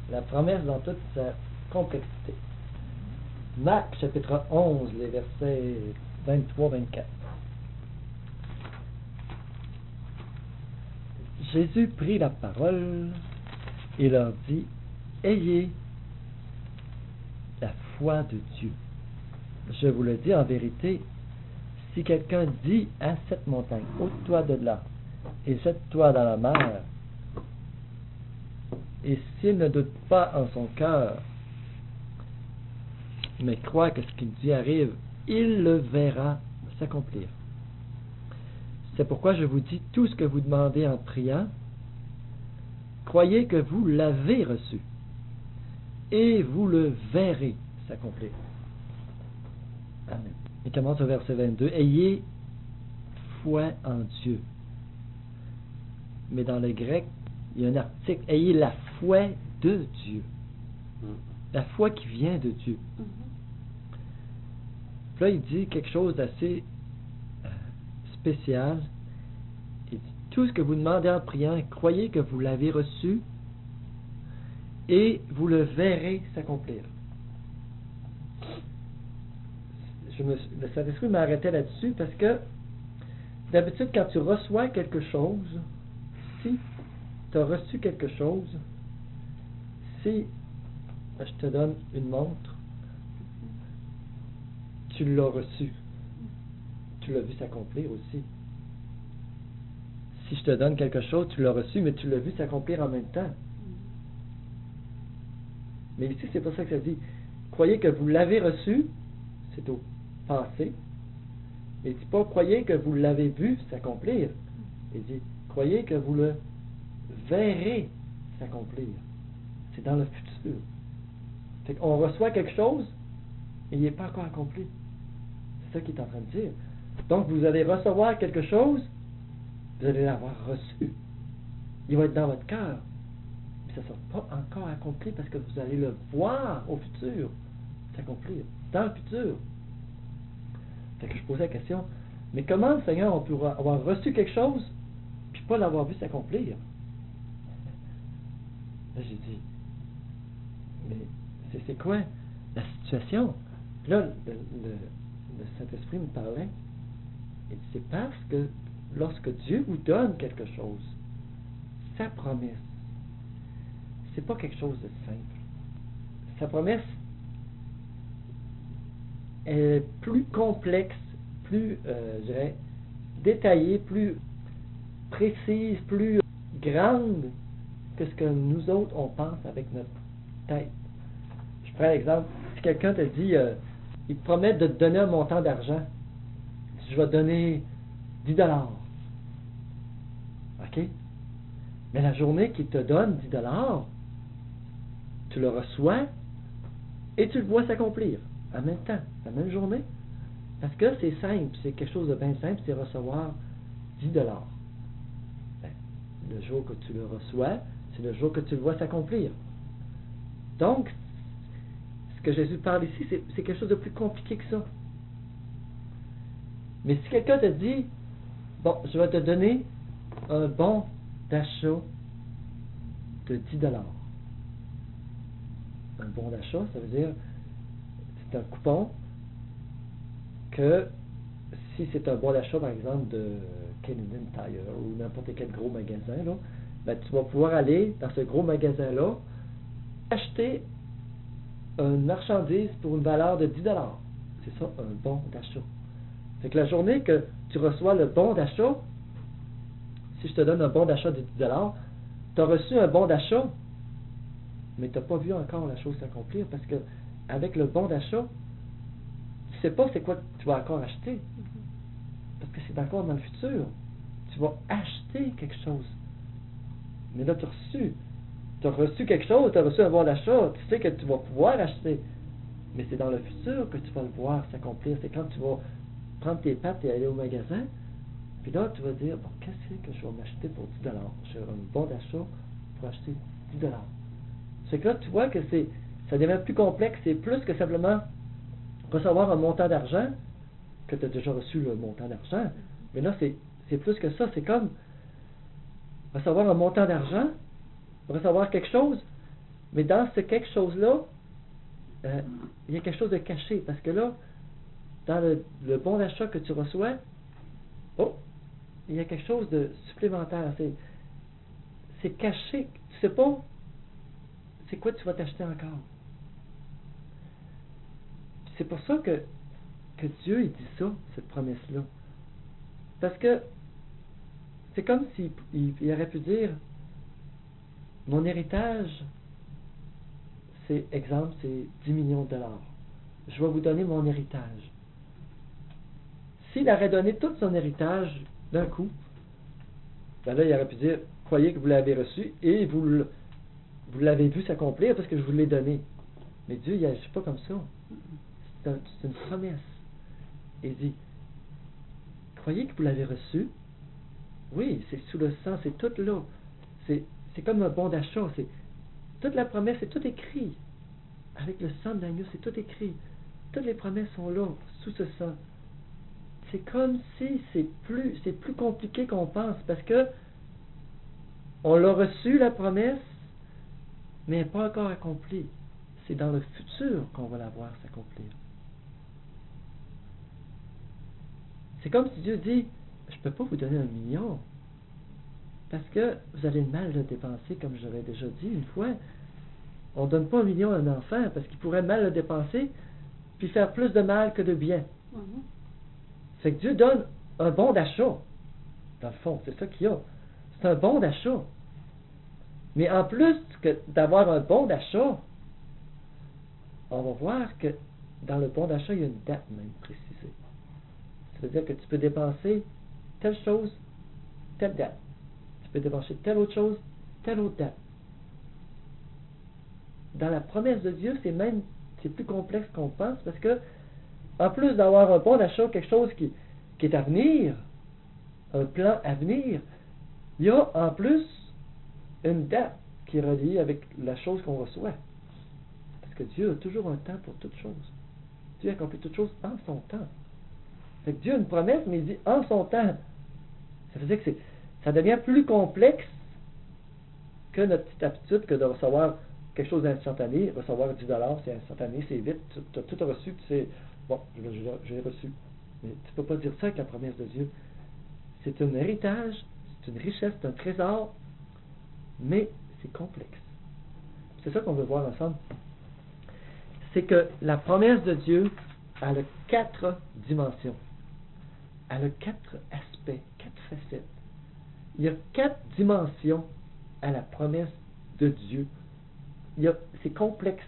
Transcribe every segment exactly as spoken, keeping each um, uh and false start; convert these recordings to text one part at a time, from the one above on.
la promesse dans toute sa complexité. Marc chapitre onze, les versets vingt-trois à vingt-quatre. Jésus prit la parole et leur dit: ayez la foi de Dieu. Je vous le dis en vérité, si quelqu'un dit à cette montagne, ôte-toi de là et jette-toi dans la mer, et s'il ne doute pas en son cœur, mais croit que ce qu'il dit arrive, il le verra s'accomplir. C'est pourquoi je vous dis, tout ce que vous demandez en priant, croyez que vous l'avez reçu, et vous le verrez s'accomplir. Amen. Il commence au verset vingt-deux. Ayez foi en Dieu. Mais dans le grec, il y a un article. Ayez la foi de Dieu. La foi qui vient de Dieu. Mm-hmm. Puis là, il dit quelque chose d'assez euh, spécial. Il dit, tout ce que vous demandez en priant, croyez que vous l'avez reçu et vous le verrez s'accomplir. Je me, le Saint-Esprit m'a arrêté là-dessus parce que d'habitude, quand tu reçois quelque chose, si tu as reçu quelque chose, si je te donne une montre, tu l'as reçu. Tu l'as vu s'accomplir aussi. Si je te donne quelque chose, tu l'as reçu, mais tu l'as vu s'accomplir en même temps. Mais ici, c'est pour ça que ça dit, croyez que vous l'avez reçu, c'est au passé. Il dit pas, croyez que vous l'avez vu s'accomplir. Il dit, croyez que vous le verrez s'accomplir. C'est dans le futur. Fait qu'on reçoit quelque chose, et il n'est pas encore accompli. C'est ça qu'il est en train de dire. Donc, vous allez recevoir quelque chose, vous allez l'avoir reçu. Il va être dans votre cœur. Mais ça ne sera pas encore accompli parce que vous allez le voir au futur s'accomplir. Dans le futur. Fait que je posais la question, mais comment le Seigneur on pourra avoir reçu quelque chose puis pas l'avoir vu s'accomplir? Là, j'ai dit, mais c'est, c'est quoi la situation? Là, le, le, le Saint-Esprit me parlait. Et c'est parce que lorsque Dieu vous donne quelque chose, sa promesse, c'est pas quelque chose de simple. Sa promesse est plus complexe, plus, euh, je dirais, détaillée, plus précise, plus grande que ce que nous autres, on pense avec notre tête. Je prends l'exemple, si quelqu'un te dit, euh, il te promet de te donner un montant d'argent, je vais te donner dix dollars. OK? Mais la journée qu'il te donne dix dollars, tu le reçois et tu le vois s'accomplir en même temps, la même journée. Parce que c'est simple, c'est quelque chose de bien simple, c'est recevoir dix dollars. Ben, le jour que tu le reçois, c'est le jour que tu le vois s'accomplir. Donc, ce que Jésus parle ici, c'est, c'est quelque chose de plus compliqué que ça. Mais si quelqu'un te dit, bon, je vais te donner un bon d'achat de dix dollars. Un bon d'achat, ça veut dire, c'est un coupon que, si c'est un bon d'achat, par exemple, de Canadian Tire ou n'importe quel gros magasin, là, ben, tu vas pouvoir aller dans ce gros magasin-là, acheter une marchandise pour une valeur de dix dollars. C'est ça, un bon d'achat. Fait que la journée que tu reçois le bon d'achat, si je te donne un bon d'achat de dix dollars, tu as reçu un bon d'achat, mais tu n'as pas vu encore la chose s'accomplir parce que avec le bon d'achat, tu ne sais pas c'est quoi que tu vas encore acheter. Parce que c'est encore dans le futur. Tu vas acheter quelque chose. Mais là, tu as reçu. Tu as reçu quelque chose, tu as reçu un bon d'achat, tu sais que tu vas pouvoir acheter. Mais c'est dans le futur que tu vas le voir s'accomplir. C'est quand tu vas prendre tes pattes et aller au magasin, puis là, tu vas dire, bon, qu'est-ce que je vais m'acheter pour dix dollars? J'ai un bon d'achat pour acheter dix dollars. C'est que là, tu vois que c'est, ça devient plus complexe, c'est plus que simplement recevoir un montant d'argent, que tu as déjà reçu le montant d'argent. Mais là, c'est, c'est plus que ça, c'est comme recevoir un montant d'argent, recevoir quelque chose, Mais dans ce quelque chose-là, euh, il y a quelque chose de caché. Parce que là, dans le, le bon d'achat que tu reçois, oh, il y a quelque chose de supplémentaire. C'est, c'est caché. Tu sais pas c'est quoi tu vas t'acheter encore. C'est pour ça que, que Dieu il dit ça, cette promesse-là. Parce que c'est comme s'il il, il aurait pu dire, mon héritage, c'est, exemple, c'est dix millions de dollars. Je vais vous donner mon héritage. S'il aurait donné tout son héritage d'un coup, ben là, il aurait pu dire, croyez que vous l'avez reçu et vous, le, vous l'avez vu s'accomplir parce que je vous l'ai donné. Mais Dieu, il n'agit pas comme ça. C'est, un, c'est une promesse. Il dit, croyez que vous l'avez reçu. Oui, c'est sous le sang, c'est tout là. C'est, c'est comme un bon d'achat. C'est, toute la promesse, c'est tout écrit. Avec le sang de l'agneau, c'est tout écrit. Toutes les promesses sont là, sous ce sang. C'est comme si c'est plus, c'est plus compliqué qu'on pense, parce que on l'a reçu, la promesse, mais elle n'est pas encore accomplie. C'est dans le futur qu'on va la voir s'accomplir. C'est comme si Dieu dit, je ne peux pas vous donner un million, parce que vous allez mal le dépenser, comme je l'avais déjà dit une fois. On ne donne pas un million à un enfant, parce qu'il pourrait mal le dépenser, puis faire plus de mal que de bien. Mm-hmm. Fait que Dieu donne un bon d'achat. Dans le fond, c'est ça qu'il y a. C'est un bon d'achat. Mais en plus que d'avoir un bon d'achat, on va voir que dans le bon d'achat, il y a une date même précisée. Ça veut dire que tu peux dépenser telle chose, telle date. Tu peux dépenser telle autre chose, telle autre date. Dans la promesse de Dieu, c'est même c'est plus complexe qu'on pense, parce que en plus d'avoir un bon d'achat, quelque chose qui, qui est à venir, un plan à venir, il y a en plus une date qui est reliée avec la chose qu'on reçoit. Parce que Dieu a toujours un temps pour toute chose. Dieu accomplit toute chose en son temps. Fait que Dieu a une promesse, mais il dit en son temps. Ça veut dire que c'est, ça devient plus complexe que notre petite habitude que de recevoir quelque chose d'instantané. Recevoir dix dollars, c'est instantané, c'est vite, tu as tout reçu, tu sais, bon, je, je, je l'ai reçu. Mais tu ne peux pas dire ça avec la promesse de Dieu. C'est un héritage, c'est une richesse, c'est un trésor, mais c'est complexe. C'est ça qu'on veut voir ensemble. C'est que la promesse de Dieu, elle a quatre dimensions. Elle a quatre aspects, quatre facettes. Il y a quatre dimensions à la promesse de Dieu. Il y a, c'est complexe.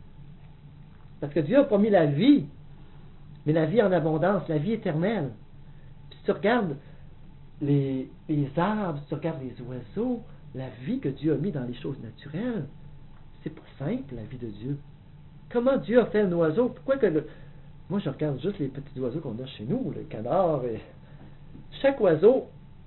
Parce que Dieu a promis la vie, mais la vie en abondance, la vie éternelle. Puis si tu regardes les, les arbres, si tu regardes les oiseaux, la vie que Dieu a mis dans les choses naturelles, c'est pas simple, la vie de Dieu. Comment Dieu a fait un oiseau? Pourquoi que le... Moi, je regarde juste les petits oiseaux qu'on a chez nous, le canard. Et... Chaque oiseau,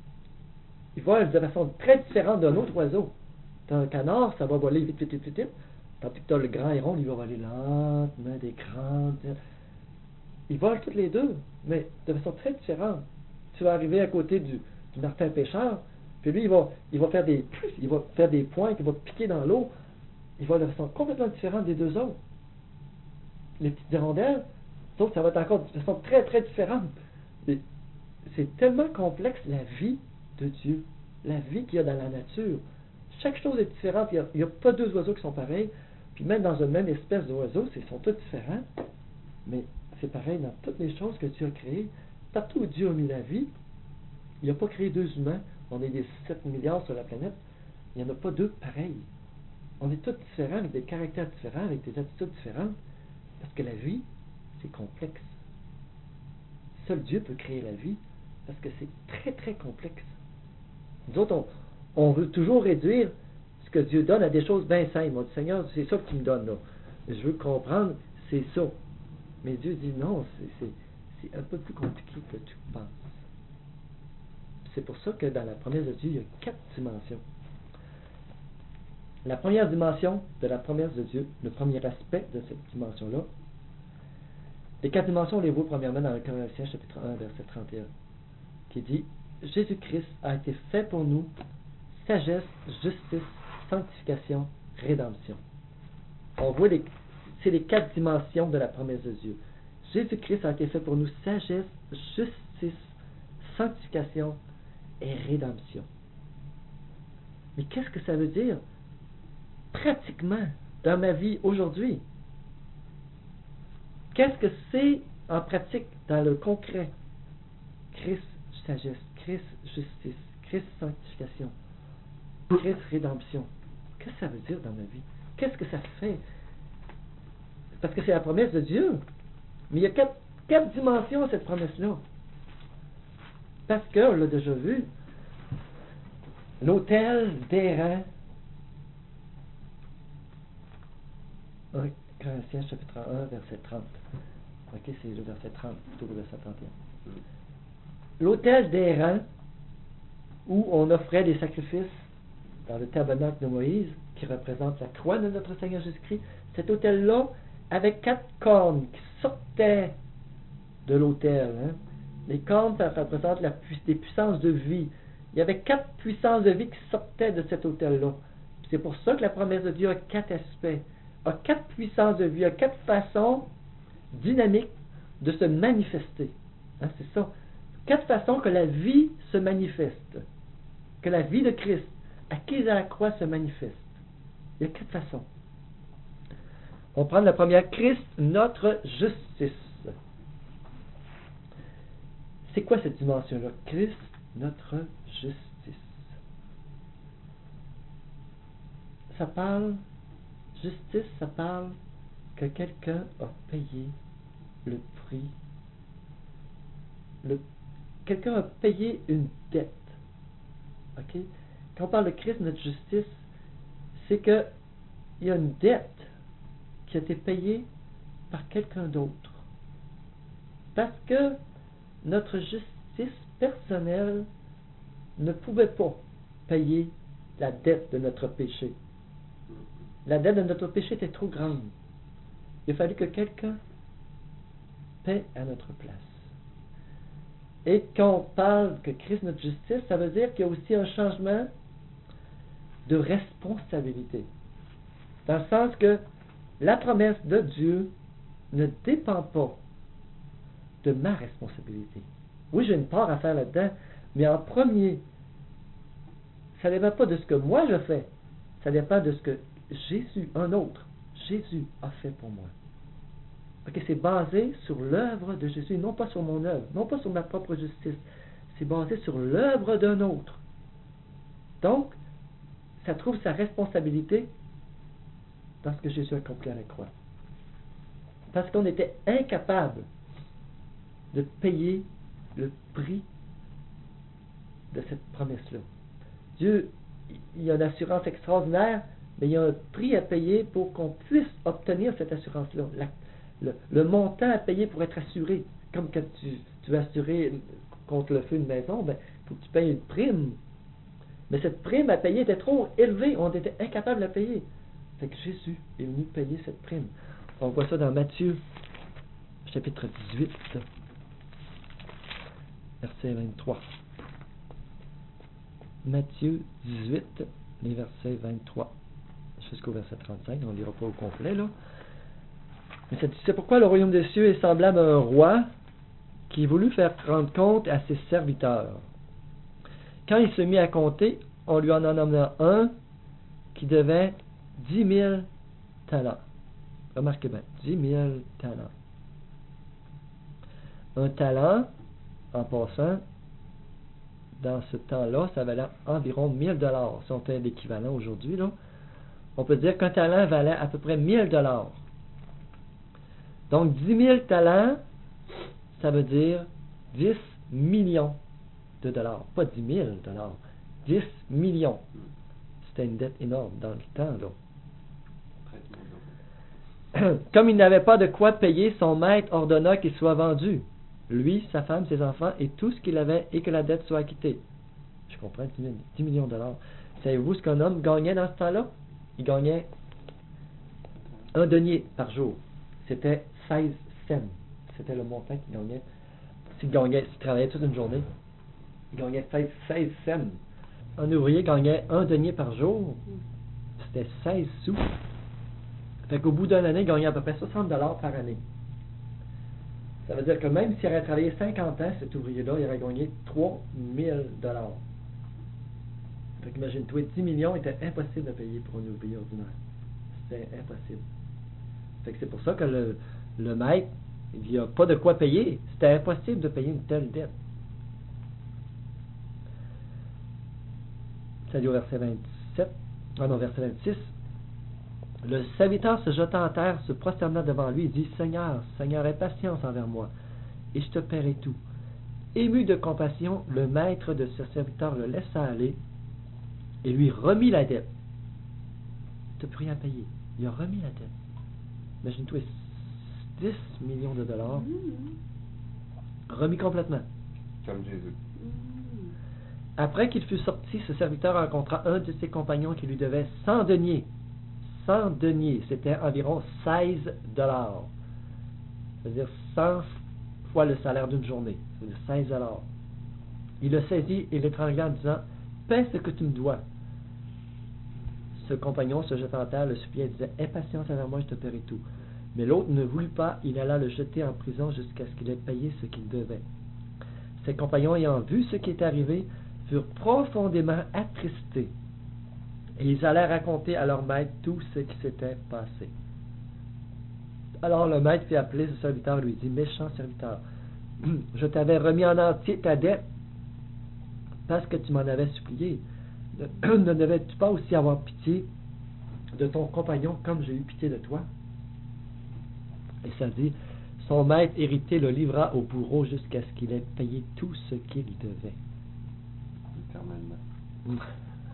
il vole de façon très différente d'un autre oiseau. T'as un canard, ça va voler vite, vite, vite, vite, vite. Tandis que t'as le grand héron, il va voler lentement, des grandes... Ils volent toutes les deux, mais de façon très différente. Tu vas arriver à côté du, du martin pêcheur, puis lui, il va, il va faire des il va faire des pointes, il va piquer dans l'eau. Il va de façon complètement différente des deux autres. Les petites hirondelles, ça va être encore de façon très, très différente. Et c'est tellement complexe, la vie de Dieu, la vie qu'il y a dans la nature. Chaque chose est différente. Il n'y a, a pas deux oiseaux qui sont pareils. Puis même dans une même espèce d'oiseaux, ils sont tous différents. Mais c'est pareil dans toutes les choses que Dieu a créées. Partout où Dieu a mis la vie, il n'a pas créé deux humains. On est des sept milliards sur la planète. Il n'y en a pas deux pareils. On est tous différents, avec des caractères différents, avec des attitudes différentes. Parce que la vie, c'est complexe. Seul Dieu peut créer la vie, parce que c'est très, très complexe. Nous autres, on, on veut toujours réduire ce que Dieu donne à des choses bien simples. On dit, Seigneur, c'est ça que tu me donnes, là. Je veux comprendre, c'est ça. Mais Dieu dit, non, c'est, c'est, c'est un peu plus compliqué que tu penses. C'est pour ça que dans la promesse de Dieu, il y a quatre dimensions. La première dimension de la promesse de Dieu, le premier aspect de cette dimension-là, les quatre dimensions, on les voit premièrement dans le Corinthiens chapitre un, verset trente et un, qui dit « Jésus-Christ a été fait pour nous sagesse, justice, sanctification, rédemption. on voit les, c'est les quatre dimensions de la promesse de Dieu. Jésus-Christ a été fait pour nous sagesse, justice, sanctification et rédemption. Mais qu'est-ce que ça veut dire pratiquement dans ma vie aujourd'hui? Qu'est-ce que c'est en pratique dans le concret? Christ sagesse, Christ justice, Christ sanctification, Christ rédemption. Qu'est-ce que ça veut dire dans ma vie? Qu'est-ce que ça fait? Parce que c'est la promesse de Dieu. Mais il y a quatre, quatre dimensions à cette promesse-là. Parce que, on l'a déjà vu, l'autel d'airain, Corinthiens chapitre un, verset trente. Ok, c'est le verset trente, plutôt que le verset trente et un. L'autel d'airain, où on offrait des sacrifices dans le tabernacle de Moïse, qui représente la croix de notre Seigneur Jésus-Christ, cet autel-là avait quatre cornes qui sortaient de l'autel. Hein. Les cornes, ça représente la pu- des puissances de vie. Il y avait quatre puissances de vie qui sortaient de cet autel-là. C'est pour ça que la promesse de Dieu a quatre aspects, a quatre puissances de vie, a quatre façons dynamiques de se manifester. Hein, c'est ça. Quatre façons que la vie se manifeste, que la vie de Christ, acquise à la croix, se manifeste. Il y a quatre façons. On prend la première, Christ, notre justice. C'est quoi cette dimension-là? Christ, notre justice. Ça parle, justice, ça parle que quelqu'un a payé le prix. Le, quelqu'un a payé une dette. Ok? Quand on parle de Christ, notre justice, c'est que il y a une dette qui a été payée par quelqu'un d'autre. Parce que notre justice personnelle ne pouvait pas payer la dette de notre péché. La dette de notre péché était trop grande. Il a fallu que quelqu'un paie à notre place. Et quand on parle que Christ notre justice, ça veut dire qu'il y a aussi un changement de responsabilité. Dans le sens que la promesse de Dieu ne dépend pas de ma responsabilité. Oui, j'ai une part à faire là-dedans, mais en premier, ça ne dépend pas de ce que moi je fais, ça dépend de ce que Jésus, un autre, Jésus a fait pour moi. Ok, c'est basé sur l'œuvre de Jésus, non pas sur mon œuvre, non pas sur ma propre justice. C'est basé sur l'œuvre d'un autre. Donc, ça trouve sa responsabilité dans ce que Jésus a accompli à la croix. Parce qu'on était incapable de payer le prix de cette promesse-là. Dieu, il y a une assurance extraordinaire, mais il y a un prix à payer pour qu'on puisse obtenir cette assurance-là. La, le, le montant à payer pour être assuré. Comme quand tu, tu veux assurer contre le feu une maison, ben, il faut que tu payes une prime. Mais cette prime à payer était trop élevée, on était incapable de la payer. Fait que Jésus est venu payer cette prime. On voit ça dans Matthieu, chapitre dix-huit, verset vingt-trois. Matthieu dix-huit, les versets vingt-trois jusqu'au verset trente-cinq, on ne lira pas au complet, là. Mais ça dit, c'est pourquoi le royaume des cieux est semblable à un roi qui voulut faire rendre compte à ses serviteurs. Quand il se mit à compter, on lui en emmena un qui devait dix mille talents. Remarquez bien, dix mille talents. Un talent, en passant, dans ce temps-là, ça valait environ mille dollars. Si on fait l'équivalent aujourd'hui, là, on peut dire qu'un talent valait à peu près mille dollars. Donc, dix mille talents, ça veut dire dix millions de dollars. Pas dix mille dollars, dix millions. C'était une dette énorme dans le temps, là. Comme il n'avait pas de quoi payer, son maître ordonna qu'il soit vendu, lui, sa femme, ses enfants, et tout ce qu'il avait, et que la dette soit acquittée. Je comprends, dix millions de dollars. Savez-vous ce qu'un homme gagnait dans ce temps-là? Il gagnait un denier par jour. C'était seize cents. C'était le montant qu'il gagnait. S'il gagnait, s'il travaillait toute une journée, il gagnait seize cents. Un ouvrier gagnait un denier par jour. C'était seize sous. Ça Fait qu'au bout d'une année, il gagnait à peu près soixante dollars par année. Ça veut dire que même s'il aurait travaillé cinquante ans, cet ouvrier-là, il aurait gagné trois mille dollars. Fait qu'imagine-toi, dix millions était impossible de payer pour un ouvrier ordinaire. C'était impossible. Fait que c'est pour ça que le, le maître, il n'y a pas de quoi payer. C'était impossible de payer une telle dette. Ça dit au verset vingt-sept, ah non, verset vingt-six. Le serviteur se jeta en terre, se prosterna devant lui et dit, Seigneur, Seigneur, aie patience envers moi, et je te paierai tout. Ému de compassion, le maître de ce serviteur le laissa aller et lui remit la dette. Tu n'as plus rien à payer. Il a remis la dette. Imagine-toi, dix millions de dollars, remis complètement. Comme Jésus. Après qu'il fut sorti, ce serviteur rencontra un de ses compagnons qui lui devait cent deniers. cent deniers, c'était environ seize dollars. C'est-à-dire cent fois le salaire d'une journée. C'est-à-dire seize dollars. Il le saisit et l'étrangla en disant, paie ce que tu me dois. Ce compagnon se jetant en terre, le suppliait et disait, aie patience envers moi, je te paierai tout. Mais l'autre ne voulut pas, il alla le jeter en prison jusqu'à ce qu'il ait payé ce qu'il devait. Ses compagnons ayant vu ce qui était arrivé, furent profondément attristés. Et ils allèrent raconter à leur maître tout ce qui s'était passé. Alors le maître fit appeler ce serviteur et lui dit, méchant serviteur, je t'avais remis en entier ta dette parce que tu m'en avais supplié. Ne, ne devais-tu pas aussi avoir pitié de ton compagnon comme j'ai eu pitié de toi? Et ça dit, son maître héritier le livra au bourreau jusqu'à ce qu'il ait payé tout ce qu'il devait. Éternellement.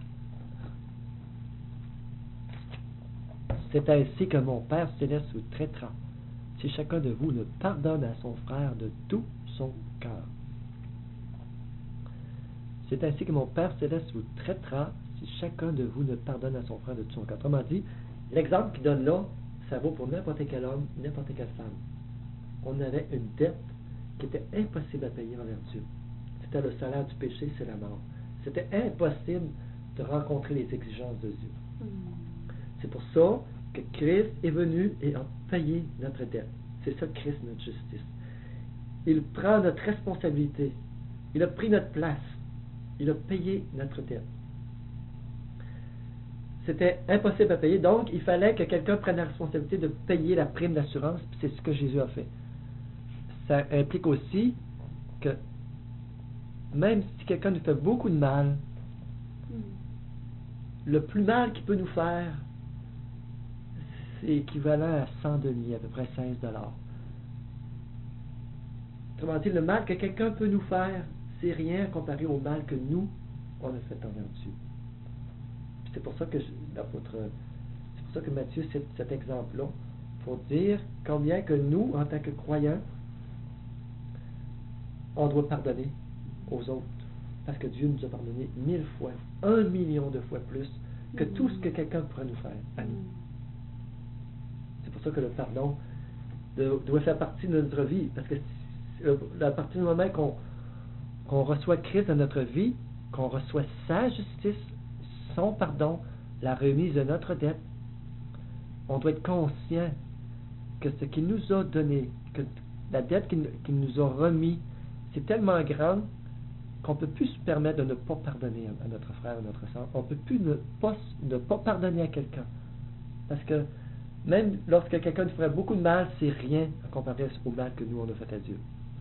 C'est ainsi que mon Père céleste vous traitera, si chacun de vous ne pardonne à son frère de tout son cœur. C'est ainsi que mon Père céleste vous traitera, si chacun de vous ne pardonne à son frère de tout son cœur. Autrement dit, l'exemple qu'il donne là, ça vaut pour n'importe quel homme, n'importe quelle femme. On avait une dette qui était impossible à payer envers Dieu. C'était le salaire du péché, c'est la mort. C'était impossible de rencontrer les exigences de Dieu. Mm. C'est pour ça que Christ est venu et a payé notre dette. C'est ça Christ, notre justice. Il prend notre responsabilité. Il a pris notre place. Il a payé notre dette. C'était impossible à payer, donc il fallait que quelqu'un prenne la responsabilité de payer la prime d'assurance, puis c'est ce que Jésus a fait. Ça implique aussi que même si quelqu'un nous fait beaucoup de mal, mm. le plus mal qu'il peut nous faire, c'est équivalent à cent deniers, à peu près seize dollars. Autrement dit, le mal que quelqu'un peut nous faire, c'est rien comparé au mal que nous, on a fait envers Dieu. Puis c'est pour ça que l'apôtre, c'est pour ça que Matthieu cite cet exemple-là, pour dire combien que nous, en tant que croyants, on doit pardonner aux autres. Parce que Dieu nous a pardonné mille fois, un million de fois plus que tout ce que quelqu'un pourrait nous faire à nous. C'est pour ça que le pardon de, doit faire partie de notre vie. Parce que à partir du moment qu'on, qu'on reçoit Christ dans notre vie, qu'on reçoit sa justice, son pardon, la remise de notre dette, on doit être conscient que ce qu'il nous a donné, que la dette qu'il, qu'il nous a remis, c'est tellement grande qu'on ne peut plus se permettre de ne pas pardonner à notre frère, à notre soeur. On ne peut plus ne pas, ne pas pardonner à quelqu'un. Parce que même lorsque quelqu'un nous ferait beaucoup de mal, c'est rien à comparer au mal que nous, on a fait à Dieu.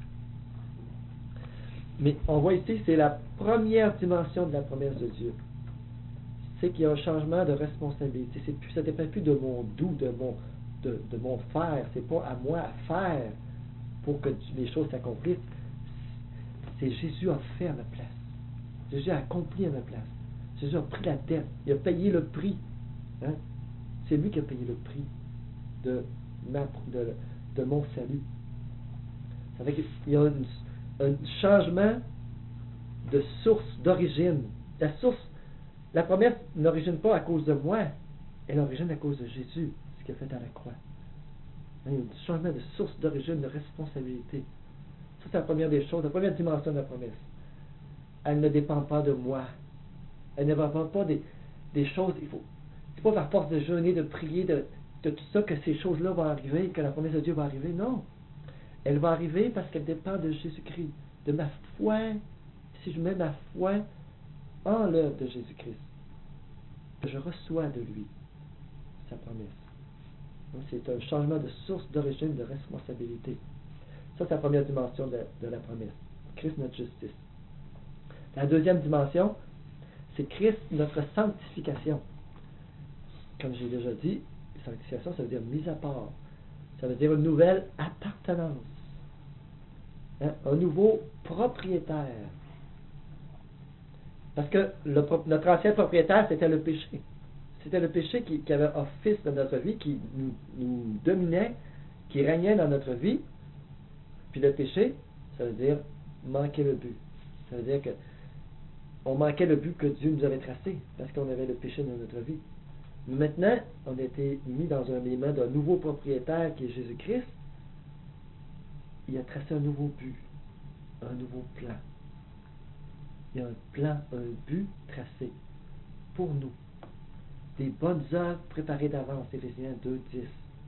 Mais on voit ici, c'est la première dimension de la promesse de Dieu. C'est qu'il y a un changement de responsabilité. C'est plus, ça ne dépend plus de mon doux, de mon, de, de mon faire. C'est pas à moi à faire pour que les choses s'accomplissent. C'est Jésus a fait à ma place. Jésus a accompli à ma place. Jésus a pris la dette. Il a payé le prix. Hein? C'est lui qui a payé le prix de, ma, de, de mon salut. Ça fait qu'il y a une, un changement de source, d'origine. La source, la promesse n'origine pas à cause de moi, elle origine à cause de Jésus, ce qu'il a fait à la croix. Il y a un changement de source, d'origine, de responsabilité. Ça, c'est la première des choses, la première dimension de la promesse. Elle ne dépend pas de moi. Elle ne dépend pas des, des choses. Il faut, c'est pas par force de jeûner, de prier, de, de tout ça que ces choses-là vont arriver, que la promesse de Dieu va arriver. Non. Elle va arriver parce qu'elle dépend de Jésus-Christ, de ma foi. Si je mets ma foi en l'œuvre de Jésus-Christ, que je reçois de lui sa promesse. Donc, c'est un changement de source, d'origine, de responsabilité. Ça, c'est la première dimension de, de la promesse. Christ, notre justice. La deuxième dimension, c'est Christ, notre sanctification. Comme j'ai déjà dit, sanctification, ça veut dire mise à part. Ça veut dire une nouvelle appartenance. Hein? Un nouveau propriétaire. Parce que le, notre ancien propriétaire, c'était le péché. C'était le péché qui, qui avait office dans notre vie, qui nous, nous dominait, qui régnait dans notre vie. Puis le péché, ça veut dire manquer le but. Ça veut dire que on manquait le but que Dieu nous avait tracé, parce qu'on avait le péché dans notre vie. Mais maintenant, on a été mis dans un les mains d'un nouveau propriétaire qui est Jésus-Christ. Il a tracé un nouveau but, un nouveau plan. Il y a un plan, un but tracé pour nous. Des bonnes œuvres préparées d'avance, Éphésiens deux, dix.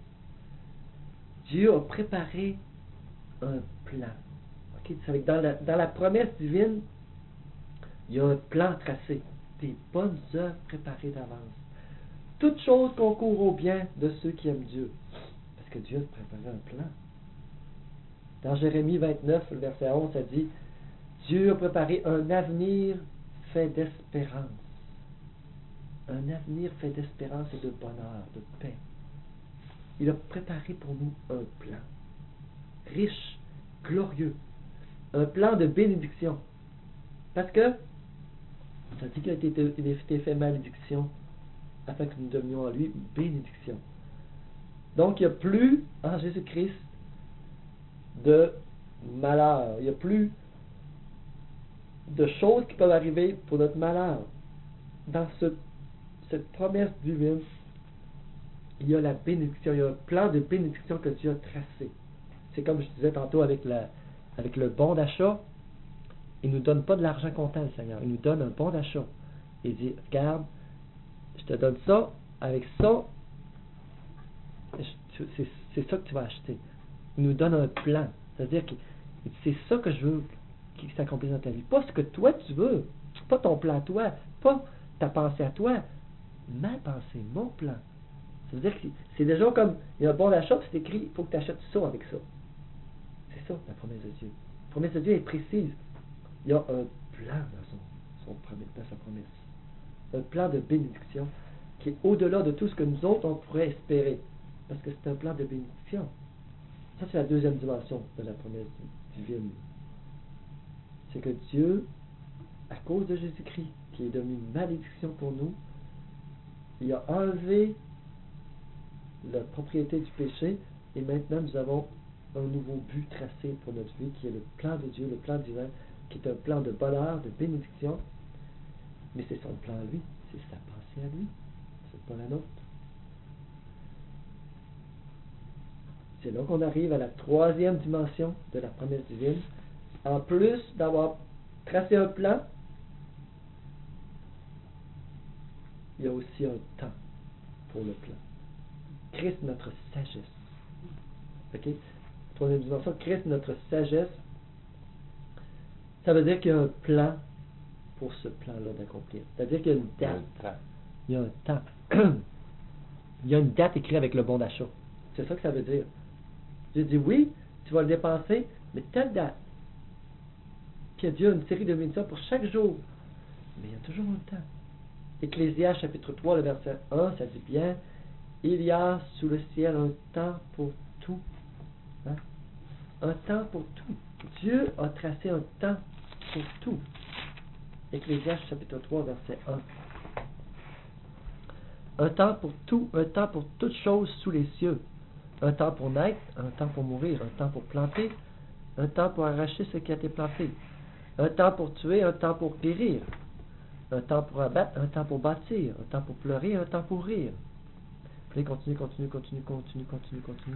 Dieu a préparé un plan. Okay? Ça veut dire que dans la, dans la promesse divine, il y a un plan tracé. Des bonnes œuvres préparées d'avance. Toutes choses concourent au bien de ceux qui aiment Dieu. Parce que Dieu a préparé un plan. Dans Jérémie vingt-neuf, le verset onze, ça dit Dieu a préparé un avenir fait d'espérance. Un avenir fait d'espérance et de bonheur, de paix. Il a préparé pour nous un plan. Riche, glorieux. Un plan de bénédiction. Parce que, ça dit qu'il a été, il a été fait malédiction, afin que nous devenions en lui bénédiction. Donc, il n'y a plus, en Jésus-Christ, de malheur. Il n'y a plus de choses qui peuvent arriver pour notre malheur. Dans ce, cette promesse divine, il y a la bénédiction, il y a un plan de bénédiction que Dieu a tracé. C'est comme je disais tantôt avec, la, avec le bon d'achat, il ne nous donne pas de l'argent comptant, le Seigneur. Il nous donne un bon d'achat. Il dit, regarde, je te donne ça, avec ça, c'est, c'est ça que tu vas acheter. Il nous donne un plan. C'est-à-dire que c'est ça que je veux qui s'accomplisse dans ta vie. Pas ce que toi tu veux, pas ton plan à toi, pas ta pensée à toi, ma pensée, mon plan. Ça veut dire que c'est déjà comme, il y a un bon d'achat, c'est écrit, il faut que tu achètes ça avec ça. C'est ça, la promesse de Dieu. La promesse de Dieu est précise. Il y a un plan dans, son, son, dans sa promesse. Un plan de bénédiction qui est au-delà de tout ce que nous autres, on pourrait espérer. Parce que c'est un plan de bénédiction. Ça, c'est la deuxième dimension de la promesse divine. C'est que Dieu, à cause de Jésus-Christ, qui est devenu une malédiction pour nous, il a enlevé la propriété du péché, et maintenant nous avons un nouveau but tracé pour notre vie, qui est le plan de Dieu, le plan divin, qui est un plan de bonheur, de bénédiction, mais c'est son plan à lui, c'est sa pensée à lui, c'est pas la nôtre. C'est là qu'on arrive à la troisième dimension de la promesse divine. En plus d'avoir tracé un plan, il y a aussi un temps pour le plan. Christ, notre sagesse. Ok? Troisième dimension, Christ, notre sagesse. Ça veut dire qu'il y a un plan pour ce plan-là d'accomplir. C'est-à-dire qu'il y a une date. Il y a un temps. Il y a une date écrite avec le bon d'achat. C'est ça que ça veut dire. Dieu dit oui, tu vas le dépenser, mais telle date. Puis Dieu a une série de bénédictions pour chaque jour. Mais il y a toujours un temps. Ecclésiaste chapitre trois, le verset un, ça dit bien, il y a sous le ciel un temps pour tout. Hein? Un temps pour tout. Dieu a tracé un temps pour tout. Ecclésiaste chapitre trois, verset un. Un temps pour tout, un temps pour toutes choses sous les cieux. Un temps pour naître, un temps pour mourir, un temps pour planter, un temps pour arracher ce qui a été planté. Un temps pour tuer, un temps pour guérir. Un temps pour abattre, un temps pour bâtir. Un temps pour pleurer, un temps pour rire. Puis continue, continue, continue, continue, continue, continue.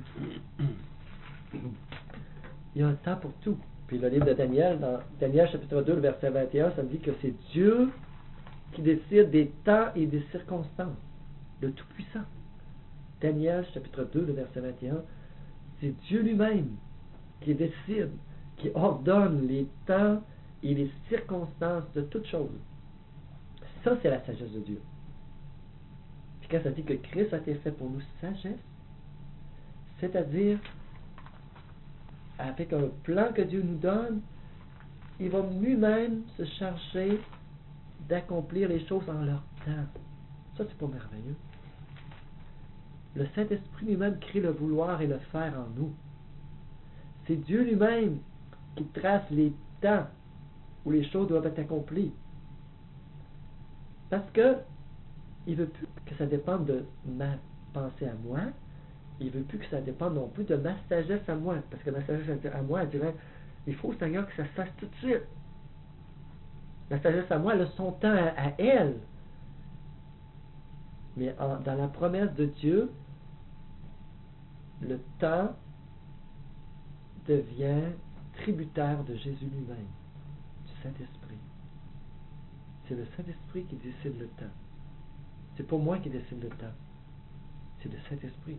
Il y a un temps pour tout. Puis le livre de Daniel, dans Daniel chapitre deux, le verset vingt et un, ça me dit que c'est Dieu qui décide des temps et des circonstances. Le Tout-Puissant. Daniel, chapitre deux, le verset vingt et un, c'est Dieu lui-même qui décide, qui ordonne les temps et les circonstances de toutes choses. Ça, c'est la sagesse de Dieu. Puis quand ça dit que Christ a été fait pour nous sagesse, c'est-à-dire, avec un plan que Dieu nous donne, il va lui-même se charger d'accomplir les choses en leur temps. Ça, c'est pas merveilleux. Le Saint-Esprit lui-même crée le vouloir et le faire en nous. C'est Dieu lui-même qui trace les temps où les choses doivent être accomplies. Parce que il ne veut plus que ça dépende de ma pensée à moi. Il ne veut plus que ça dépende non plus de ma sagesse à moi. Parce que ma sagesse à moi, elle dirait, il faut, Seigneur, que ça se fasse tout de suite. La sagesse à moi, elle a son temps à, à elle. Mais en, dans la promesse de Dieu, le temps devient tributaire de Jésus lui-même, du Saint-Esprit. C'est le Saint-Esprit qui décide le temps. C'est pas moi qui décide le temps. C'est le Saint-Esprit.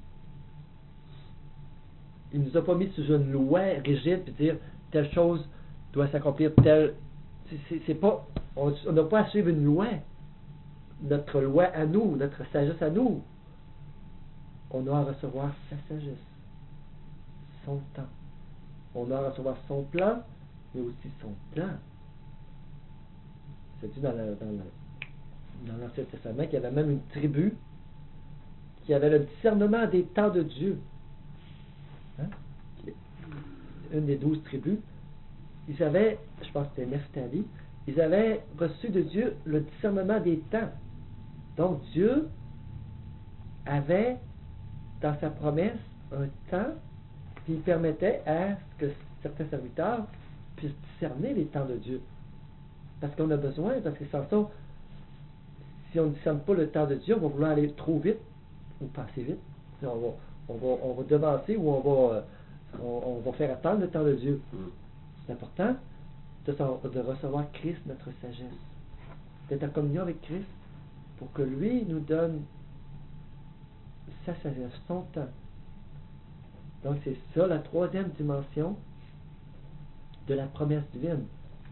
Il ne nous a pas mis sous une loi rigide puis dire telle chose doit s'accomplir telle. C'est, c'est, c'est pas. On n'a pas à suivre une loi. Notre loi à nous, notre sagesse à nous. On a à recevoir sa sagesse, son temps. On a à recevoir son plan, mais aussi son plan. C'est dit dans, le, dans, le, dans l'Ancien Testament qu'il y avait même une tribu qui avait le discernement des temps de Dieu. Hein? Une des douze tribus. Ils avaient, je pense que c'était Nephtali, ils avaient reçu de Dieu le discernement des temps. Donc Dieu avait dans sa promesse un temps qui permettait à ce que certains serviteurs puissent discerner les temps de Dieu. Parce qu'on a besoin, parce que sans ça, si on ne discerne pas le temps de Dieu, on va vouloir aller trop vite ou pas assez vite. On va, on va, on va devancer ou on va, on, on va faire attendre le temps de Dieu. C'est important de, de recevoir Christ, notre sagesse. D'être en communion avec Christ pour que lui nous donne sa sagesse, son temps. Donc c'est ça la troisième dimension de la promesse divine.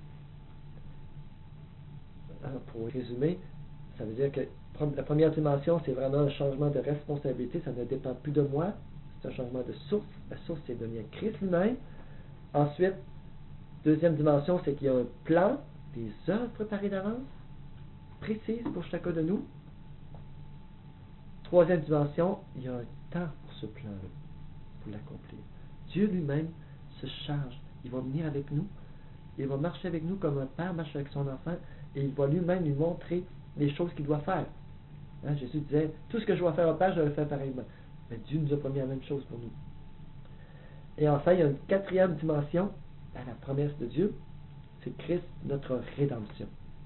Alors, pour résumer, ça veut dire que la première dimension, c'est vraiment un changement de responsabilité, ça ne dépend plus de moi, c'est un changement de source. La source, c'est devenir Christ lui-même. Ensuite, deuxième dimension, c'est qu'il y a un plan, des œuvres préparées d'avance, précises pour chacun de nous. Troisième dimension, il y a un temps pour ce plan-là, pour l'accomplir. Dieu lui-même se charge, il va venir avec nous, il va marcher avec nous comme un père marche avec son enfant, et il va lui-même lui montrer les choses qu'il doit faire. Hein, Jésus disait, tout ce que je dois faire au Père, je le fais pareillement. Mais Dieu nous a promis la même chose pour nous. Et enfin, il y a une quatrième dimension à la promesse de Dieu, c'est Christ, notre rédemption.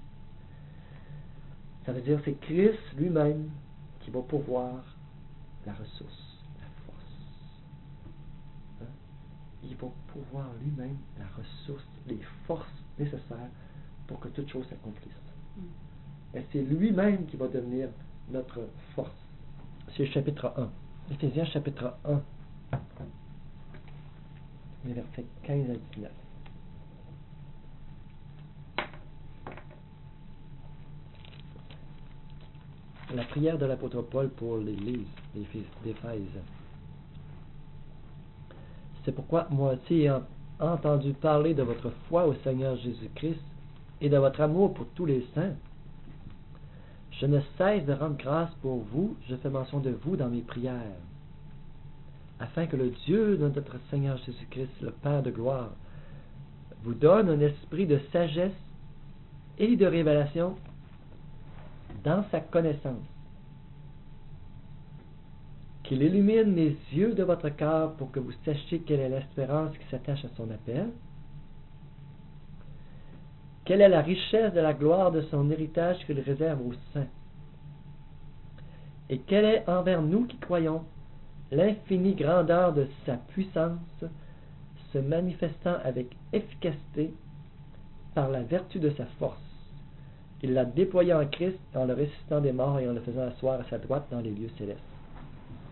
Ça veut dire c'est Christ lui-même qui va pourvoir la ressource, la force. Hein? Il va pourvoir lui-même la ressource, les forces nécessaires pour que toute chose s'accomplisse. Mm. Et c'est lui-même qui va devenir notre force. C'est le chapitre un. Éphésiens chapitre un. Les versets quinze à dix-neuf. La prière de l'apôtre Paul pour l'Église d'Éphèse. C'est pourquoi moi aussi, ayant entendu parler de votre foi au Seigneur Jésus-Christ et de votre amour pour tous les saints, je ne cesse de rendre grâce pour vous, je fais mention de vous dans mes prières, afin que le Dieu de notre Seigneur Jésus-Christ, le Père de gloire, vous donne un esprit de sagesse et de révélation dans sa connaissance, qu'il illumine les yeux de votre cœur pour que vous sachiez quelle est l'espérance qui s'attache à son appel, quelle est la richesse de la gloire de son héritage qu'il réserve aux saints, et quelle est envers nous qui croyons l'infinie grandeur de sa puissance se manifestant avec efficacité par la vertu de sa force. Il l'a déployé en Christ en le ressuscitant des morts et en le faisant asseoir à sa droite dans les lieux célestes.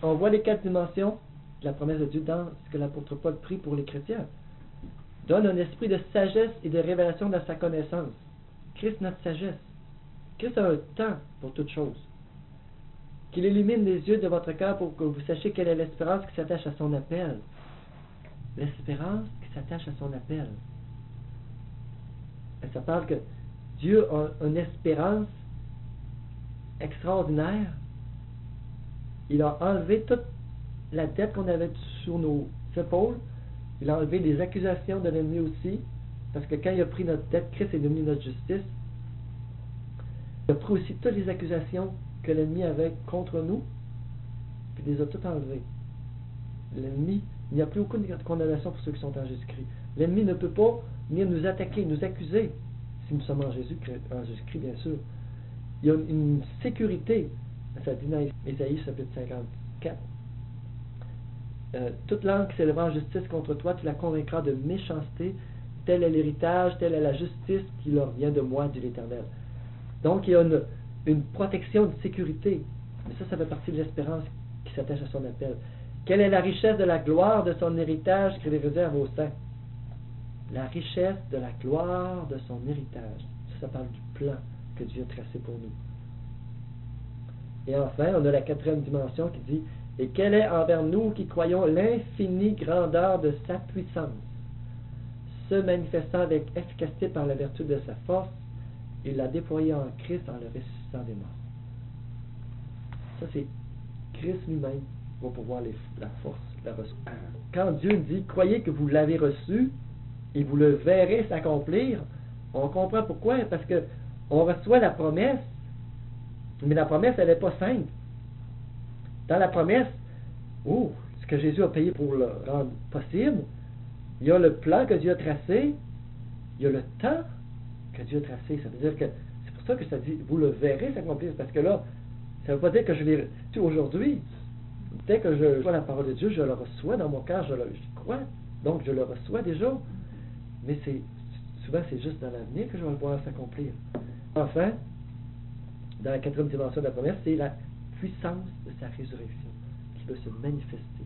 on voit les quatre dimensions de la promesse de Dieu dans ce que l'apôtre Paul prie pour les chrétiens. Donne un esprit de sagesse et de révélation dans sa connaissance. Christ, notre sagesse. Christ a un temps pour toutes choses. Qu'il illumine les yeux de votre cœur pour que vous sachiez quelle est l'espérance qui s'attache à son appel. L'espérance qui s'attache à son appel. Et ça parle que Dieu a une espérance extraordinaire. Il a enlevé toute la dette qu'on avait sur nos épaules. Il a enlevé les accusations de l'ennemi aussi. Parce que quand il a pris notre dette, Christ est devenu notre justice. Il a pris aussi toutes les accusations que l'ennemi avait contre nous, puis il les a toutes enlevées. L'ennemi, il n'y a plus aucune condamnation pour ceux qui sont en Jésus-Christ. L'ennemi ne peut pas venir nous attaquer, nous accuser, si nous sommes en Jésus-Christ, en Jésus-Christ bien sûr. Il y a une, une sécurité, ça dit dans Ésaïe chapitre cinquante-quatre. Euh, toute langue qui s'élèvera en justice contre toi, tu la convaincras de méchanceté. Tel est l'héritage, telle est la justice qui leur vient de moi, dit l'Éternel. Donc il y a une, une protection, une sécurité. Mais ça, ça fait partie de l'espérance qui s'attache à son appel. Quelle est la richesse de la gloire de son héritage qu'il réserve aux saints? La richesse de la gloire de son héritage. Ça, ça parle du plan que Dieu a tracé pour nous. Et enfin, on a la quatrième dimension qui dit « Et quelle est envers nous qui croyons l'infinie grandeur de sa puissance, se manifestant avec efficacité par la vertu de sa force, il l'a déployé en Christ en le ressuscitant des morts. » Ça, c'est Christ lui-même va pouvoir les, la force, la ressource. Quand Dieu dit « Croyez que vous l'avez reçu et vous le verrez s'accomplir », on comprend pourquoi. Parce que on reçoit la promesse, mais la promesse, elle n'est pas simple. Dans la promesse, oh, ce que Jésus a payé pour le rendre possible, il y a le plan que Dieu a tracé, il y a le temps que Dieu a tracé. Ça veut dire que, c'est pour ça que ça dit, vous le verrez s'accomplir, parce que là, ça ne veut pas dire que je l'ai tu aujourd'hui. Dès que je vois la parole de Dieu, je le reçois dans mon cœur, je le je crois, donc je le reçois déjà. Mais c'est souvent, c'est juste dans l'avenir que je vais le voir s'accomplir. Enfin, dans la quatrième dimension de la promesse, c'est la puissance de sa résurrection qui veut se manifester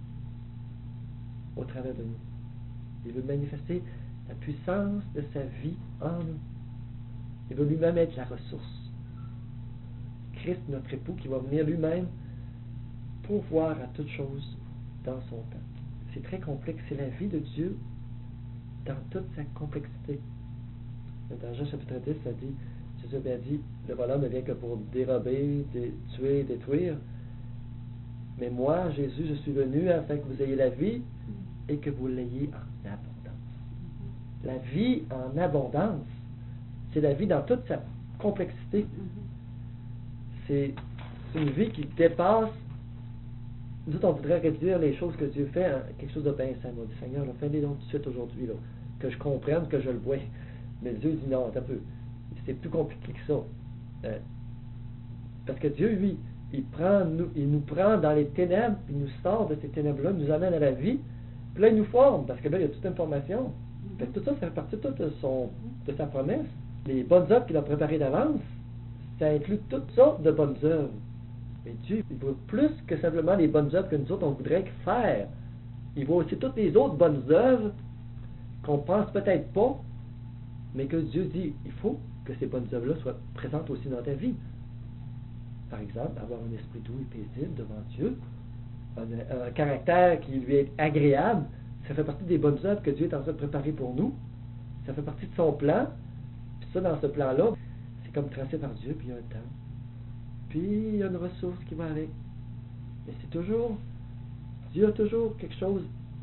au travers de nous. Il veut manifester la puissance de sa vie en nous. Il veut lui-même être la ressource. Christ, notre époux, qui va venir lui-même pourvoir à toute chose dans son temps. C'est très complexe. C'est la vie de Dieu dans toute sa complexité. Dans Jean chapitre dix, ça dit, Jésus avait dit, le voleur ne vient que pour dérober, dé, tuer, détruire. Mais moi, Jésus, je suis venu afin que vous ayez la vie et que vous l'ayez en abondance. La vie en abondance, c'est la vie dans toute sa complexité. C'est une vie qui dépasse. Nous autres, on voudrait réduire les choses que Dieu fait à quelque chose de bien simple. On dit, Seigneur, fais-les donc tout de suite aujourd'hui, là, que je comprenne, que je le vois. Mais Dieu dit non, attends un peu. C'est plus compliqué que ça. Euh, parce que Dieu, lui, il, prend, nous, il nous prend dans les ténèbres, il nous sort de ces ténèbres-là, il nous amène à la vie, puis là, il nous forme, parce que là, il y a toute l'information. Fait que tout ça, ça fait partie de, toute son, de sa promesse. Les bonnes œuvres qu'il a préparées d'avance, ça inclut toutes sortes de bonnes œuvres. Mais Dieu, il voit plus que simplement les bonnes œuvres que nous autres, on voudrait faire. Il voit aussi toutes les autres bonnes œuvres qu'on pense peut-être pas, mais que Dieu dit, il faut que ces bonnes œuvres-là soient présentes aussi dans ta vie. Par exemple, avoir un esprit doux et paisible devant Dieu, un, un caractère qui lui est agréable, ça fait partie des bonnes œuvres que Dieu est en train de préparer pour nous. Ça fait partie de son plan. Puis ça, dans ce plan-là, c'est comme tracé par Dieu, puis il y a un temps. Puis il y a une ressource qui va avec. Mais c'est toujours, Dieu a toujours quelque chose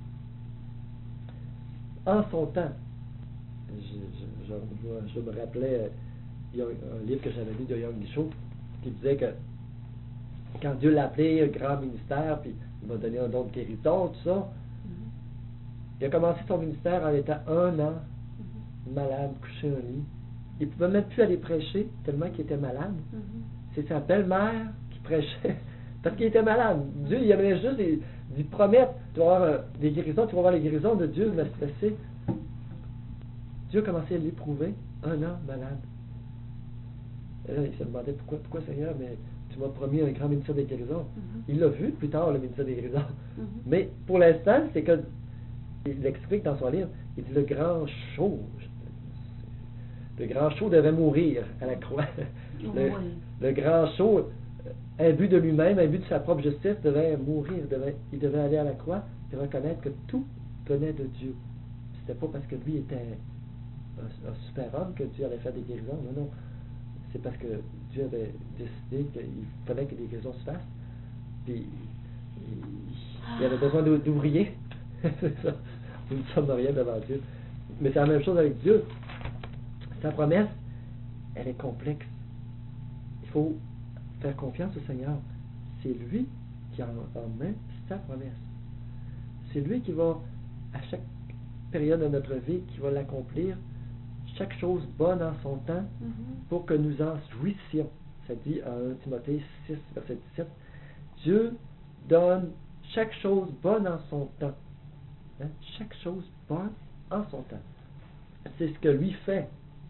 en son temps. Je, je, je, je, je me rappelais, il y a un livre que j'avais lu de Young Cho qui disait que quand Dieu l'a appelé un grand ministère, puis il m'a donné un don de guérison, tout ça, mm-hmm. il a commencé son ministère en étant un an mm-hmm. malade, couché dans un lit. Il ne pouvait même plus aller prêcher tellement qu'il était malade. Mm-hmm. C'est sa belle-mère qui prêchait parce qu'il était malade. Dieu, il aimerait juste lui promettre, tu vas avoir des guérisons, tu vas voir les guérisons de Dieu manifester. Dieu a commencé à l'éprouver, un an malade. Et là, il se demandait pourquoi, pourquoi Seigneur, mais tu m'as promis un grand ministère des guérisons. Mm-hmm. Il l'a vu plus tard, le ministère des guérisons. Mm-hmm. Mais pour l'instant, c'est que, il explique dans son livre, il dit le grand show. Le grand show devait mourir à la croix. Le, Oui. le grand show, imbu de lui-même, imbu de sa propre justice, devait mourir. Devait, il devait aller à la croix et reconnaître que tout venait de Dieu. C'était pas parce que lui était un, un super homme que Dieu allait faire des guérisons. Non, non. C'est parce que Dieu avait décidé qu'il fallait que des guérisons se fassent. Puis il, il avait besoin d'ouvriers. C'est ça. Nous ne sommes rien devant Dieu. Mais c'est la même chose avec Dieu. Sa promesse, elle est complexe. Il faut faire confiance au Seigneur. C'est lui qui a en main sa promesse. C'est lui qui va, à chaque période de notre vie, qui va l'accomplir, chaque chose bonne en son temps, mm-hmm. pour que nous en jouissions. Ça dit en premier Timothée six, verset dix-sept, Dieu donne chaque chose bonne en son temps. Hein? Chaque chose bonne en son temps. C'est ce que lui fait.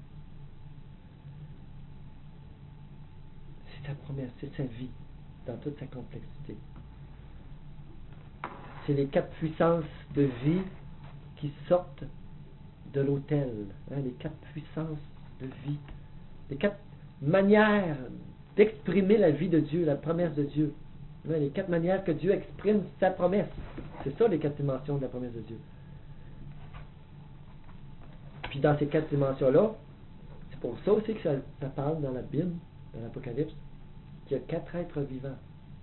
C'est sa promesse, c'est sa vie, dans toute sa complexité. C'est les quatre puissances de vie qui sortent de l'autel. Hein, les quatre puissances de vie. Les quatre manières d'exprimer la vie de Dieu, la promesse de Dieu. Hein, les quatre manières que Dieu exprime sa promesse. C'est ça les quatre dimensions de la promesse de Dieu. Puis dans ces quatre dimensions-là, c'est pour ça aussi que ça, ça parle dans la Bible, dans l'Apocalypse, qu'il y a quatre êtres vivants.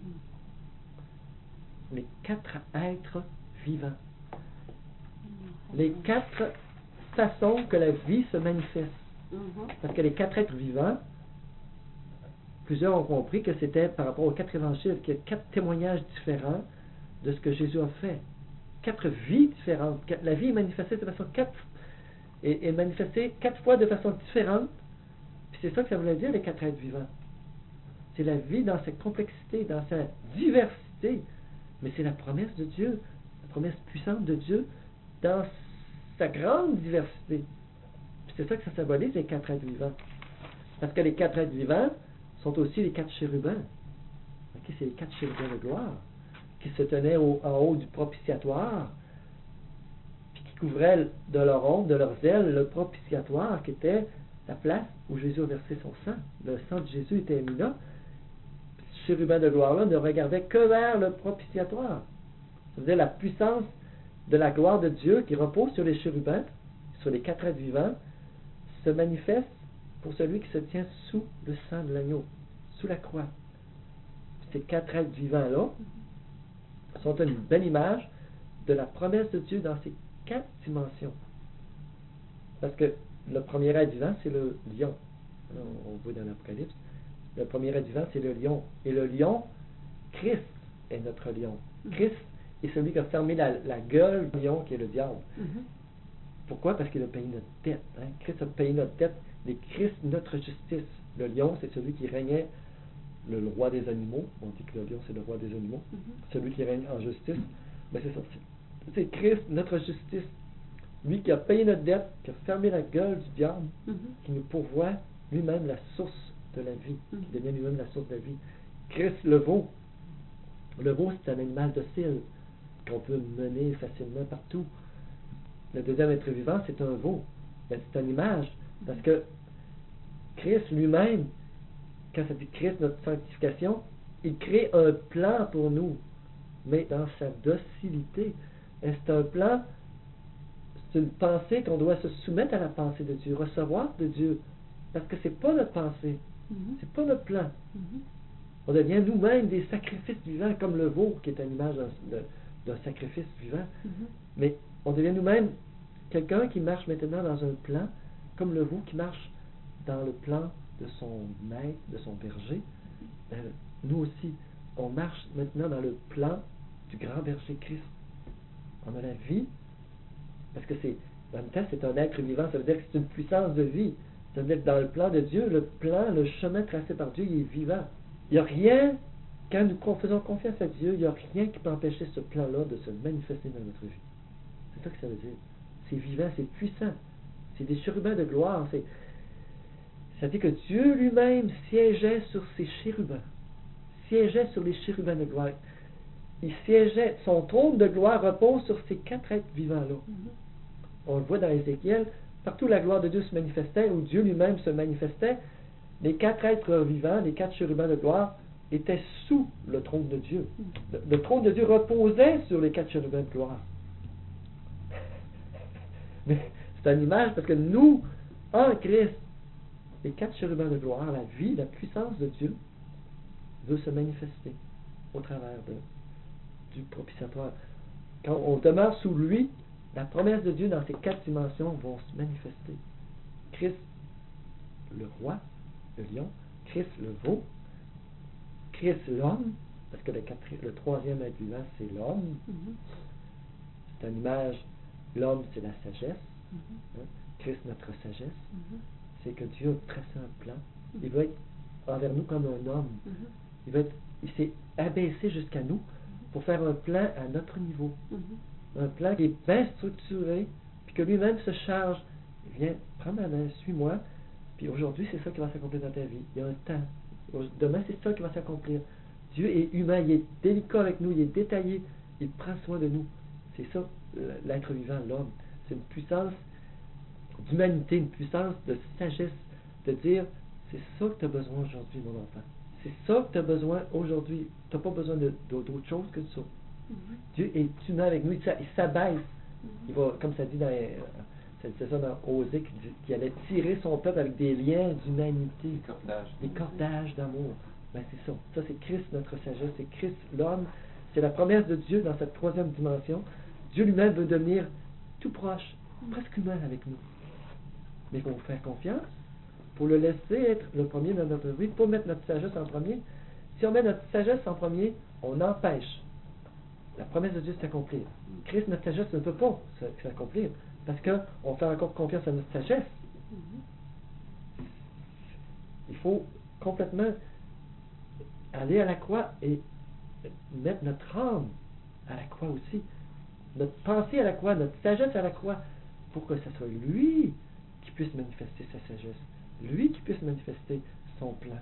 Les quatre êtres vivants. Les quatre façons que la vie se manifeste. Parce que les quatre êtres vivants, plusieurs ont compris que c'était par rapport aux quatre évangiles, qu'il y a quatre témoignages différents de ce que Jésus a fait. Quatre vies différentes. La vie est manifestée de façon quatre, est, est manifestée quatre fois de façon différente. Puis c'est ça que ça voulait dire, les quatre êtres vivants. C'est la vie dans sa complexité, dans sa diversité. Mais c'est la promesse de Dieu, la promesse puissante de Dieu dans sa grande diversité. Puis c'est ça que ça symbolise, les quatre êtres vivants. Parce que les quatre êtres vivants sont aussi les quatre chérubins. Okay, c'est les quatre chérubins de gloire qui se tenaient au, en haut du propitiatoire, puis qui couvraient de leur ombre, de leurs ailes, le propitiatoire qui était la place où Jésus a versé son sang. Le sang de Jésus était mis là. Ces chérubins de gloire-là ne regardaient que vers le propitiatoire. Ça veut dire la puissance de la gloire de Dieu qui repose sur les chérubins, sur les quatre êtres vivants, se manifeste pour celui qui se tient sous le sang de l'agneau, sous la croix. Ces quatre êtres vivants-là sont une belle image de la promesse de Dieu dans ces quatre dimensions. Parce que le premier être vivant, c'est le lion. On, on voit dans l'Apocalypse. Le premier être vivant, c'est le lion. Et le lion, Christ est notre lion. Christ est celui qui a fermé la, la gueule du lion qui est le diable. Mm-hmm. Pourquoi? Parce qu'il a payé notre dette. Hein? Christ a payé notre dette. Et Christ, notre justice. Le lion, c'est celui qui régnait, le roi des animaux. On dit que le lion, c'est le roi des animaux. Mm-hmm. Celui qui règne en justice. Mais c'est ça. C'est, c'est Christ, notre justice. Lui qui a payé notre dette, qui a fermé la gueule du diable, mm-hmm. qui nous pourvoit lui-même la source de la vie, mm-hmm. qui devient lui-même la source de la vie. Christ, le veau. Le veau, c'est un animal docile qu'on peut mener facilement partout. Le deuxième être vivant, c'est un veau. Ben, c'est une image. Parce que Christ lui-même, quand ça dit Christ, notre sanctification, il crée un plan pour nous, mais dans sa docilité. Et c'est un plan, c'est une pensée qu'on doit se soumettre à la pensée de Dieu, recevoir de Dieu. Parce que c'est pas notre pensée, mm-hmm. c'est pas notre plan. Mm-hmm. On devient nous-mêmes des sacrifices vivants, comme le veau, qui est une image d'un, d'un sacrifice vivant. Mm-hmm. Mais on devient nous-mêmes quelqu'un qui marche maintenant dans un plan, comme le veau qui marche dans le plan de son maître, de son berger. Euh, nous aussi, on marche maintenant dans le plan du grand berger Christ. On a la vie, parce que c'est, en même temps, c'est un être vivant, ça veut dire que c'est une puissance de vie. Ça veut dire que dans le plan de Dieu, le plan, le chemin tracé par Dieu, il est vivant. Il n'y a rien, quand nous faisons confiance à Dieu, il n'y a rien qui peut empêcher ce plan-là de se manifester dans notre vie. C'est ça que ça veut dire. C'est vivant, c'est puissant. C'est des chérubins de gloire. C'est, ça dit que Dieu lui-même siégeait sur ces chérubins. siégeait sur les chérubins de gloire. Il siégeait, son trône de gloire repose sur ces quatre êtres vivants-là. Mm-hmm. On le voit dans Ézéchiel, partout la gloire de Dieu se manifestait, où Dieu lui-même se manifestait, les quatre êtres vivants, les quatre chérubins de gloire, étaient sous le trône de Dieu. Mm-hmm. Le, le trône de Dieu reposait sur les quatre chérubins de gloire. Mais c'est une image parce que nous, en Christ, les quatre chérubins de gloire, la vie, la puissance de Dieu, veut se manifester au travers de, du propitiatoire. Quand on demeure sous lui, la promesse de Dieu dans ces quatre dimensions vont se manifester. Christ, le roi, le lion, Christ, le veau, Christ, l'homme, parce que le, quatri- le troisième être vivant, c'est l'homme. Mm-hmm. C'est une image, l'homme, c'est la sagesse. Mm-hmm. Hein? Christ, notre sagesse. Mm-hmm. C'est que Dieu a tracé un plan. Mm-hmm. Il va être envers nous comme un homme. Mm-hmm. Il va être, il s'est abaissé jusqu'à nous pour faire un plan à notre niveau. Mm-hmm. Un plan qui est bien structuré, puis que lui-même se charge. Il vient, prends ma main, suis-moi, puis aujourd'hui, c'est ça qui va s'accomplir dans ta vie. Il y a un temps. Demain, c'est ça qui va s'accomplir. Dieu est humain, il est délicat avec nous, il est détaillé, il prend soin de nous. C'est ça, l'être vivant, l'homme. C'est une puissance d'humanité, une puissance de sagesse, de dire, c'est ça que tu as besoin aujourd'hui, mon enfant. C'est ça que tu as besoin aujourd'hui. Tu n'as pas besoin de, d'autre chose que ça. Mm-hmm. Dieu est humain avec nous, il s'abaisse. Mm-hmm. Il va, comme ça dit dans, c'est ça dans Osée, qu'il allait tirer son peuple avec des liens d'humanité, des cordages, des cordages d'amour. Ben c'est ça. Ça, c'est Christ, notre sagesse. C'est Christ, l'homme. C'est la promesse de Dieu dans cette troisième dimension. Dieu lui-même veut devenir tout proche, presque humain avec nous. Mais il faut faire confiance, pour le laisser être le premier dans notre vie, pour mettre notre sagesse en premier. Si on met notre sagesse en premier, on empêche la promesse de Dieu de s'accomplir. Christ, notre sagesse, ne peut pas s'accomplir, parce qu'on fait encore confiance à notre sagesse. Il faut complètement aller à la croix et mettre notre âme à la croix aussi. Notre pensée à la croix, notre sagesse à la croix, pour que ce soit lui qui puisse manifester sa sagesse, lui qui puisse manifester son plan.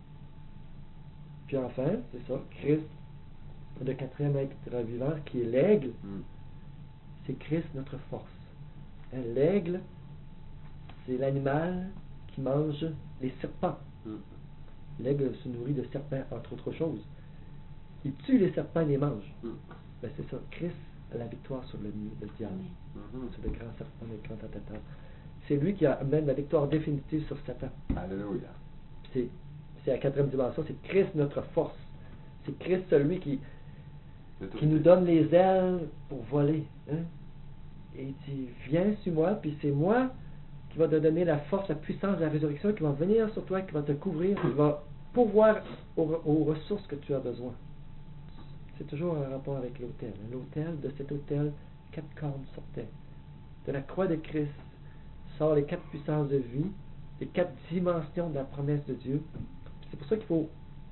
Puis enfin, c'est ça, Christ, le quatrième être vivant, qui est l'aigle, mm. c'est Christ notre force. L'aigle, c'est l'animal qui mange les serpents. Mm. L'aigle se nourrit de serpents, entre autres choses. Il tue les serpents et les mange. Mm. Ben c'est ça, Christ a la victoire sur le, le diable, mm-hmm. sur le grand serpent, le grand tentateur. C'est lui qui amène la victoire définitive sur Satan. Alléluia. C'est, c'est la quatrième dimension, c'est Christ notre force. C'est Christ celui qui, qui nous donne les ailes pour voler. Hein? Et il dit, viens sur moi, puis c'est moi qui va te donner la force, la puissance de la résurrection, qui va venir sur toi, qui va te couvrir, qui va pourvoir aux, aux ressources que tu as besoin. C'est toujours un rapport avec l'autel. L'autel, de cet autel, quatre cornes sortaient. De la croix de Christ sort les quatre puissances de vie, les quatre dimensions de la promesse de Dieu. C'est pour ça qu'il faut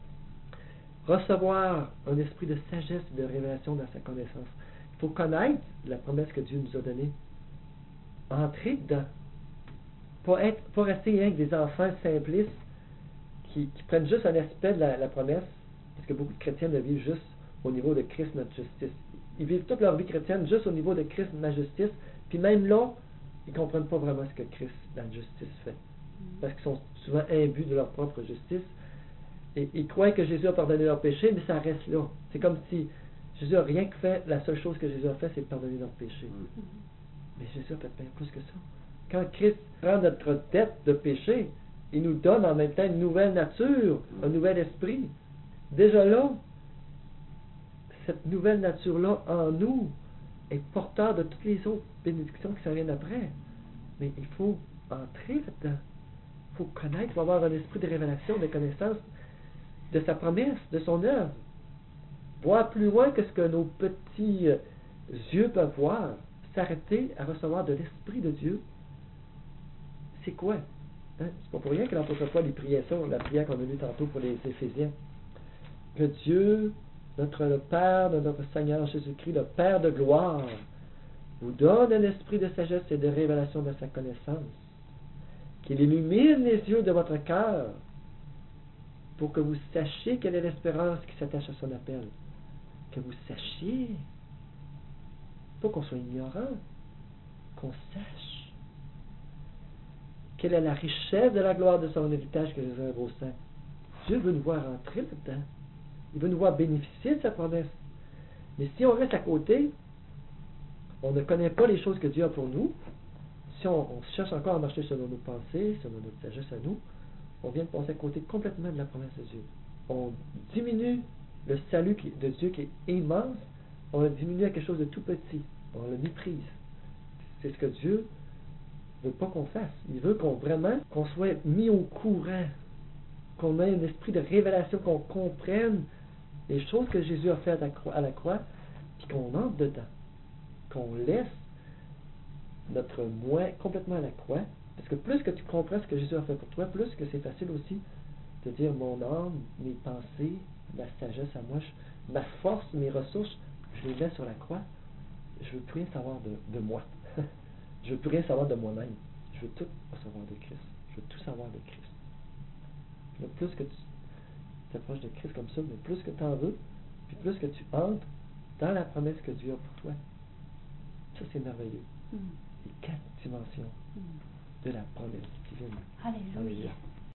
recevoir un esprit de sagesse et de révélation dans sa connaissance. Il faut connaître la promesse que Dieu nous a donnée. Entrer dedans. Pas, être, pas rester avec des enfants simplistes qui, qui prennent juste un aspect de la, la promesse, parce que beaucoup de chrétiens le vivent juste au niveau de Christ, notre justice. Ils vivent toute leur vie chrétienne juste au niveau de Christ, ma justice, puis même là, ils ne comprennent pas vraiment ce que Christ, la justice, fait. Parce qu'ils sont souvent imbus de leur propre justice. Et ils croient que Jésus a pardonné leurs péchés, mais ça reste là. C'est comme si Jésus n'a rien que fait. La seule chose que Jésus a fait, c'est de pardonner leurs péchés. Mm. Mais Jésus a fait bien plus que ça. Quand Christ prend notre dette de péché, il nous donne en même temps une nouvelle nature, un nouvel esprit. Déjà là, cette nouvelle nature-là en nous est porteur de toutes les autres bénédictions qui s'en viennent après. Mais il faut entrer là-dedans. Il faut connaître, il faut avoir un esprit de révélation, de connaissance de sa promesse, de son œuvre. Voir plus loin que ce que nos petits euh, yeux peuvent voir. S'arrêter à recevoir de l'Esprit de Dieu. C'est quoi? Hein? C'est pas pour rien que l'apôtre Paul il priait ça, la prière qu'on a lue tantôt pour les Éphésiens. Que Dieu, notre le Père de notre Seigneur Jésus-Christ, le Père de gloire, vous donne un esprit de sagesse et de révélation de sa connaissance, qu'il illumine les yeux de votre cœur, pour que vous sachiez quelle est l'espérance qui s'attache à son appel. Que vous sachiez. Pas qu'on soit ignorant, qu'on sache. Quelle est la richesse de la gloire de son héritage que les œuvres au sein. Dieu veut nous voir entrer là-dedans. Il veut nous voir bénéficier de sa promesse. Mais si on reste à côté, on ne connaît pas les choses que Dieu a pour nous, si on, on cherche encore à marcher selon nos pensées, selon notre sagesse à nous, on vient de passer à côté complètement de la promesse de Dieu. On diminue le salut qui, de Dieu qui est immense, on le diminue à quelque chose de tout petit. On le méprise. C'est ce que Dieu ne veut pas qu'on fasse. Il veut qu'on vraiment qu'on soit mis au courant, qu'on ait un esprit de révélation, qu'on comprenne les choses que Jésus a faites à la croix, à la croix, puis qu'on entre dedans, qu'on laisse notre moi complètement à la croix, parce que plus que tu comprends ce que Jésus a fait pour toi, plus que c'est facile aussi de dire mon âme, mes pensées, ma sagesse à moi, je, ma force, mes ressources, je les mets sur la croix. Je veux plus rien savoir de, de moi. Je veux plus rien savoir de moi-même. Je veux tout savoir de Christ. Je veux tout savoir de Christ. Le plus que tu t'approches de Christ comme ça, mais plus que tu en veux, puis plus que tu entres dans la promesse que Dieu a pour toi. Ça, c'est merveilleux. Mm. Les quatre dimensions mm. de la promesse divine. Alléluia. Alléluia.